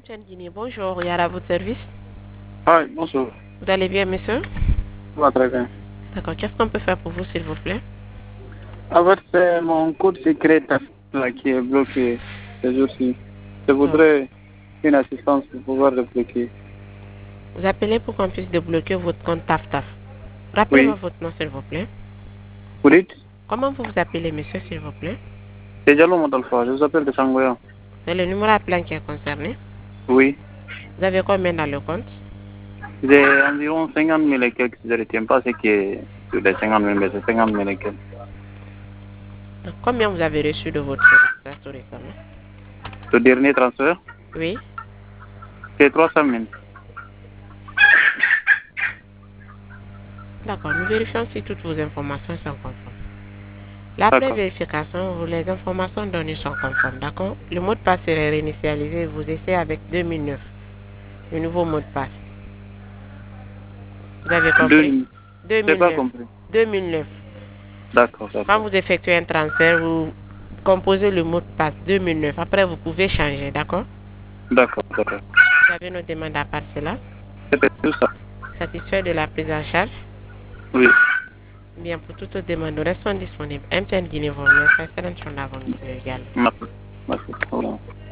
MTN Guinée, bonjour, Yara à votre service. Ah, bonjour. Vous allez bien, monsieur? Ça va très bien. D'accord, qu'est-ce qu'on peut faire pour vous, s'il vous plaît? En fait, c'est mon code secret là, qui est bloqué ces jours-ci. Je Oh. voudrais une assistance pour pouvoir le bloquer. Vous appelez pour qu'on puisse débloquer votre compte TAF-TAF. Rappelez-moi Oui. votre nom, s'il vous plaît. Vous dites? Comment vous vous appelez, monsieur, s'il vous plaît? C'est Diallo Montalfa. Je vous appelle de Sangoya. C'est le numéro appelant qui est concerné. Oui. Vous avez combien dans le compte? J'ai environ 50 000 et quelques. Je ne retiens pas ce qui est sur les 50 000, mais c'est 50 000 et quelques. Combien vous avez reçu de votre service tout récemment? Le dernier transfert, Oui. c'est 300 000. D'accord, nous vérifions si toutes vos informations sont conformes. Après D'accord. vérification, les informations données sont conformes, d'accord? Le mot de passe serait réinitialisé et vous essayez avec 2009, le nouveau mot de passe. Vous avez compris? Je n'ai pas 2009. compris. 2009. D'accord, Quand d'accord. vous effectuez un transfert, vous composez le mot de passe 2009. Après, vous pouvez changer, d'accord? D'accord, d'accord. Vous avez nos demandes à part cela. C'était tout ça. Satisfait de la prise en charge? Oui. Bien, pour toute demande, nous restons disponibles. MTN Guinée vous remercie. Excellente journée à vous, monsieur Gall. Merci. Merci. Au revoir.